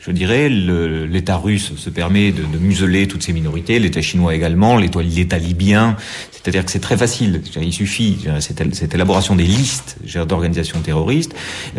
Je dirais, l'État russe se permet de museler toutes ces minorités, l'État chinois également, l'État libyen. C'est-à-dire que c'est très facile. Il suffit, cette élaboration des listes d'organisations terroristes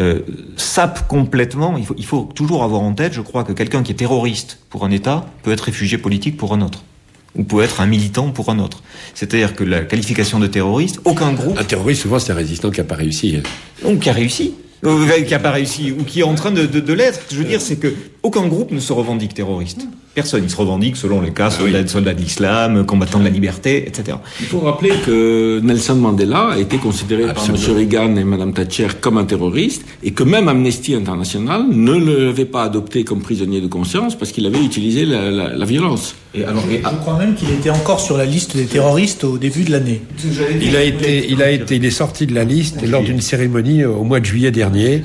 sape complètement. Il faut toujours avoir en tête, je crois, que quelqu'un qui est terroriste pour un État peut être réfugié politique pour un autre. Ou peut être un militant pour un autre. C'est-à-dire que la qualification de terroriste, aucun groupe... Un terroriste, souvent, c'est un résistant qui n'a pas réussi. Donc, qui a réussi. Qui n'a pas réussi, ou qui est en train de l'être. Ce que je veux dire, c'est que aucun groupe ne se revendique terroriste. Personne. Il se revendique, selon les cas, soldats de l'islam, combattants de la liberté, etc. Il faut rappeler que Nelson Mandela a été considéré par M. Reagan et Mme Thatcher comme un terroriste, et que même Amnesty International ne l'avait pas adopté comme prisonnier de conscience parce qu'il avait utilisé la violence. Je crois même qu'il était encore sur la liste des terroristes au début de l'année. Il est sorti de la liste lors d'une cérémonie au mois de juillet dernier.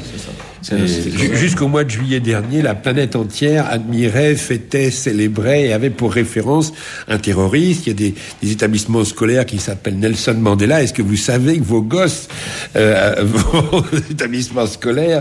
Jusqu'au mois de juillet dernier, la planète entière admirait, fêtait, célébrait et avait pour référence un terroriste. Il y a des établissements scolaires qui s'appellent Nelson Mandela. Est-ce que vous savez que vos gosses, vos établissements scolaires,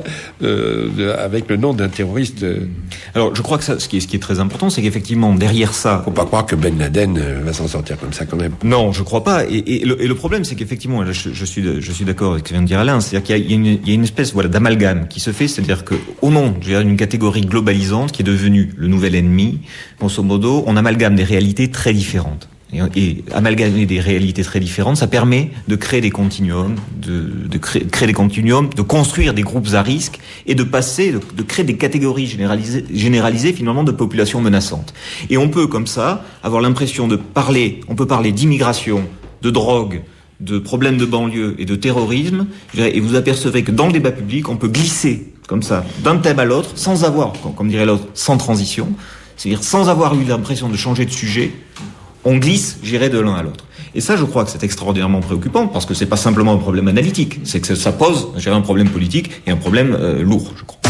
avec le nom d'un terroriste Alors, je crois que ça, ce qui est très important, c'est qu'effectivement, derrière ça... Faut pas croire que Ben Laden va s'en sortir comme ça quand même. Non, je crois pas. Et le problème, c'est qu'effectivement, là, je suis d'accord avec ce que vient de dire Alain, c'est-à-dire qu'il y a une espèce, d'amalgame qui se fait, c'est-à-dire que, au nom d'une catégorie globalisante qui est devenue le nouvel ennemi, grosso modo, on amalgame des réalités très différentes. Et amalgamer des réalités très différentes, ça permet de créer des continuums, de créer des continuums, de construire des groupes à risque et de créer des catégories généralisées finalement de populations menaçantes. Et on peut comme ça avoir l'impression on peut parler d'immigration, de drogue, de problèmes de banlieue et de terrorisme, et vous apercevrez que dans le débat public, on peut glisser comme ça d'un thème à l'autre, sans avoir, comme dirait l'autre, sans transition, c'est-à-dire sans avoir eu l'impression de changer de sujet. On glisse, j'irai de l'un à l'autre. Et ça, je crois que c'est extraordinairement préoccupant, parce que c'est pas simplement un problème analytique, c'est que ça pose, un problème politique et un problème lourd, je crois.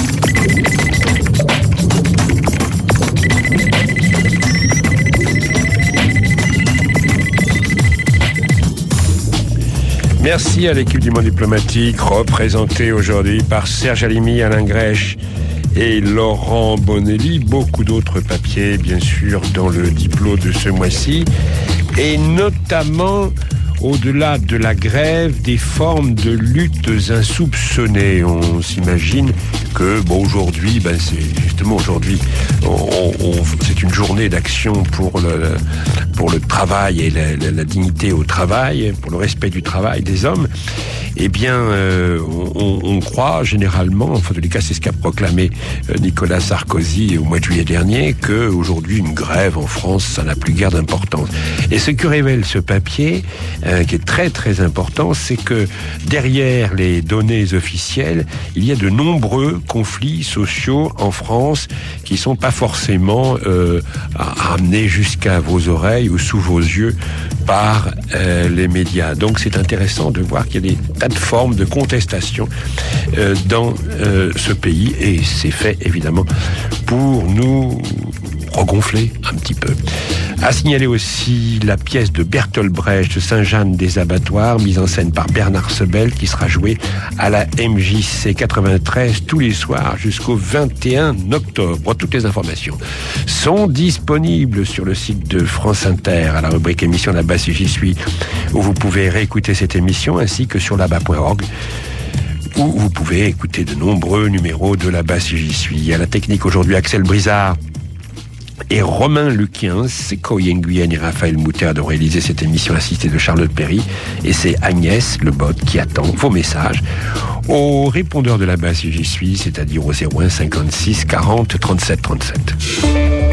Merci à l'équipe du Monde Diplomatique, représentée aujourd'hui par Serge Halimi, Alain Grèche et Laurent Bonelli. Beaucoup d'autres papiers, bien sûr, dans le Diplo de ce mois-ci. Et notamment, au-delà de la grève, des formes de luttes insoupçonnées. On s'imagine que, aujourd'hui, c'est justement aujourd'hui, c'est une journée d'action pour le travail et la dignité au travail, pour le respect du travail des hommes. Eh bien, on croit généralement, en tous les cas, c'est ce qu'a proclamé Nicolas Sarkozy au mois de juillet dernier, que aujourd'hui une grève en France, ça n'a plus guère d'importance. Et ce que révèle ce papier, qui est très très important, c'est que derrière les données officielles, il y a de nombreux conflits sociaux en France qui sont pas forcément amenés jusqu'à vos oreilles ou sous vos yeux par les médias. Donc c'est intéressant de voir qu'il y a des tas de formes de contestation dans ce pays, et c'est fait évidemment pour nous regonfler un petit peu. À signaler aussi la pièce de Bertolt Brecht, Saint-Jeanne des Abattoirs, mise en scène par Bernard Sebel, qui sera jouée à la MJC 93 tous les soirs jusqu'au 21 octobre. Toutes les informations sont disponibles sur le site de France Inter, à la rubrique émission Là-bas si j'y suis, où vous pouvez réécouter cette émission, ainsi que sur là-bas.org, où vous pouvez écouter de nombreux numéros de Là-bas si j'y suis. À la technique aujourd'hui, Axel Brizard et Romain Luquiens, c'est Coyen Nguyen et Raphaël Mouter de réaliser cette émission assistée de Charlotte Perry, et c'est Agnès Lebot qui attend vos messages au répondeur de Là-bas si j'y suis, c'est-à-dire au 01 56 40 37 37.